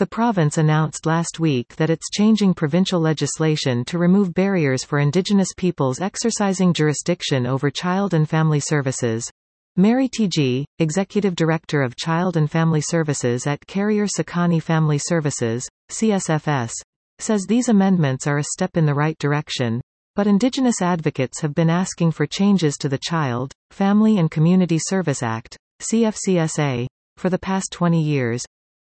The province announced last week that it's changing provincial legislation to remove barriers for Indigenous peoples exercising jurisdiction over child and family services. Mary T.G., Executive Director of Child and Family Services at Carrier Sekani Family Services, CSFS, says these amendments are a step in the right direction, but Indigenous advocates have been asking for changes to the Child, Family and Community Service Act, CFCSA, for the past 20 years.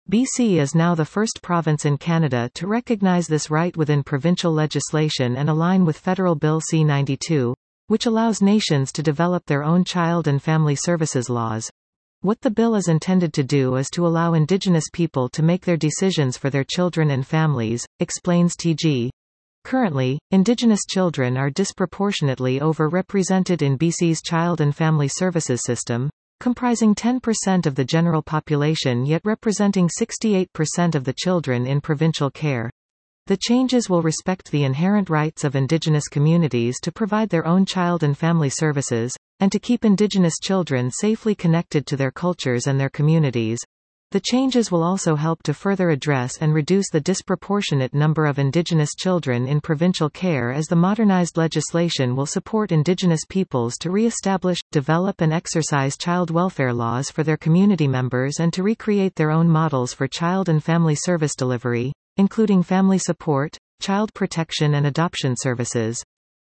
BC is now the first province in Canada to recognize this right within provincial legislation and align with Federal Bill C-92, which allows nations to develop their own child and family services laws. What the bill is intended to do is to allow Indigenous people to make their decisions for their children and families, explains TG. Currently, Indigenous children are disproportionately over-represented in BC's child and family services system, comprising 10% of the general population yet representing 68% of the children in provincial care. The changes will respect the inherent rights of Indigenous communities to provide their own child and family services, and to keep Indigenous children safely connected to their cultures and their communities. The changes will also help to further address and reduce the disproportionate number of Indigenous children in provincial care, as the modernized legislation will support Indigenous peoples to re-establish, develop and exercise child welfare laws for their community members and to recreate their own models for child and family service delivery, including family support, child protection and adoption services.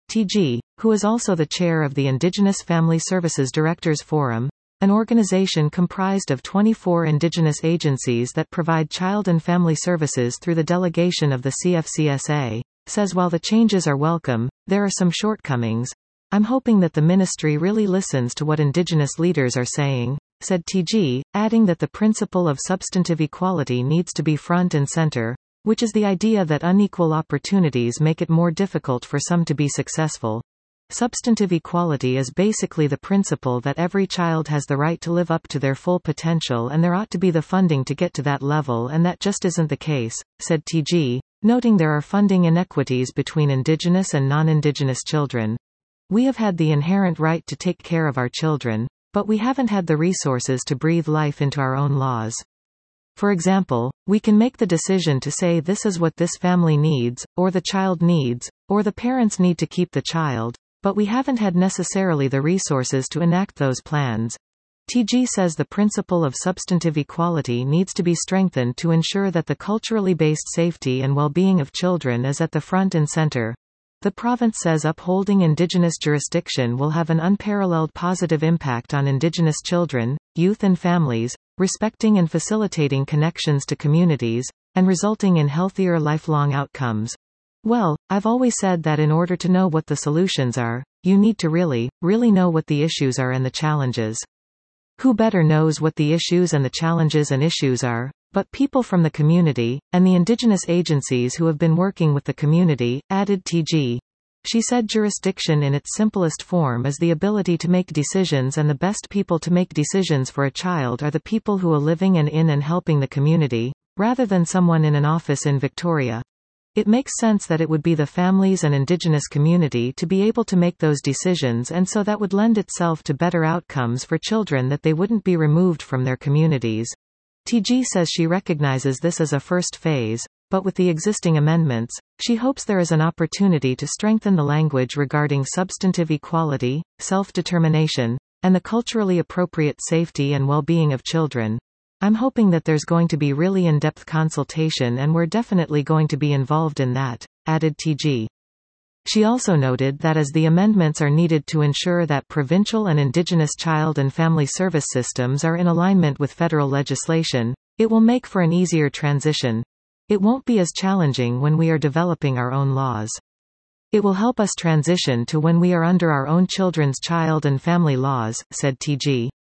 TG, who is also the chair of the Indigenous Family Services Directors Forum, an organization comprised of 24 Indigenous agencies that provide child and family services through the delegation of the CFCSA, says while the changes are welcome, there are some shortcomings. I'm hoping that the ministry really listens to what Indigenous leaders are saying, said TG, adding that the principle of substantive equality needs to be front and center, which is the idea that unequal opportunities make it more difficult for some to be successful. Substantive equality is basically the principle that every child has the right to live up to their full potential and there ought to be the funding to get to that level, and that just isn't the case, said TG, noting there are funding inequities between Indigenous and non-Indigenous children. We have had the inherent right to take care of our children, but we haven't had the resources to breathe life into our own laws. For example, we can make the decision to say this is what this family needs, or the child needs, or the parents need to keep the child, but we haven't had necessarily the resources to enact those plans. TG says the principle of substantive equality needs to be strengthened to ensure that the culturally based safety and well-being of children is at the front and center. The province says upholding Indigenous jurisdiction will have an unparalleled positive impact on Indigenous children, youth and families, respecting and facilitating connections to communities, and resulting in healthier lifelong outcomes. Well, I've always said that in order to know what the solutions are, you need to really know what the issues are and the challenges. Who better knows what the issues and the challenges and issues are, but people from the community, and the Indigenous agencies who have been working with the community, added TG. She said jurisdiction in its simplest form is the ability to make decisions, and the best people to make decisions for a child are the people who are living in and helping the community, rather than someone in an office in Victoria. It makes sense that it would be the families and Indigenous community to be able to make those decisions, and so that would lend itself to better outcomes for children, that they wouldn't be removed from their communities. TG says she recognizes this as a first phase, but with the existing amendments, she hopes there is an opportunity to strengthen the language regarding substantive equality, self-determination, and the culturally appropriate safety and well-being of children. I'm hoping that there's going to be really in-depth consultation, and we're definitely going to be involved in that, added TG. She also noted that as the amendments are needed to ensure that provincial and Indigenous child and family service systems are in alignment with federal legislation, it will make for an easier transition. It won't be as challenging when we are developing our own laws. It will help us transition to when we are under our own children's child and family laws, said TG.